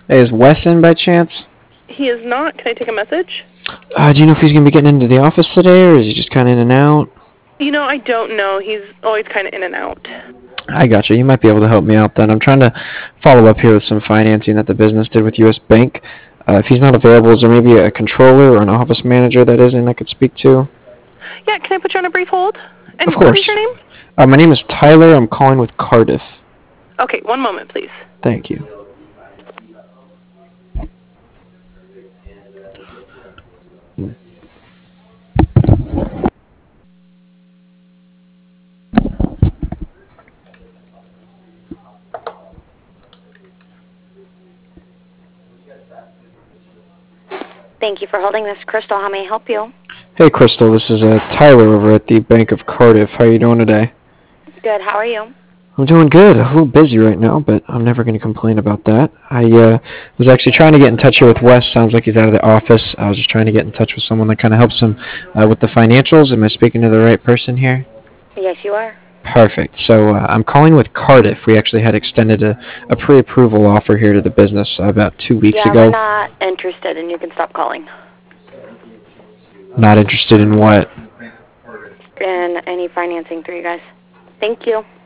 Hey, is Wes in by chance? He is not. Can I take a message? Do you know if he's going to be getting into the office today, or is he just kind of in and out? I don't know. He's always kind of in and out. I gotcha. You might be able to help me out then. I'm trying to follow up here with some financing that the business did with U.S. Bank. If he's not available, is there maybe a controller or an office manager that is in I could speak to? Yeah, can I put you on a brief hold? Of And what is course. your name? My name is Tyler. I'm calling with Cardiff. Okay, one moment, please. Thank you. Thank you for holding this. Crystal, how may I help you? Hey, Crystal. This is Tyler over at the Bank of Cardiff. How are you doing today? Good, how are you? I'm doing good. A little busy right now, but I'm never going to complain about that. I was actually trying to get in touch here with Wes. Sounds like he's out of the office. I was just trying to get in touch with someone that kind of helps him with the financials. Am I speaking to the right person here? Yes, you are. Perfect. So I'm calling with Cardiff. We actually had extended a pre-approval offer here to the business about 2 weeks Yeah, we're ago. not interested and you can stop calling. Not interested in what? In any financing for you guys. Thank you.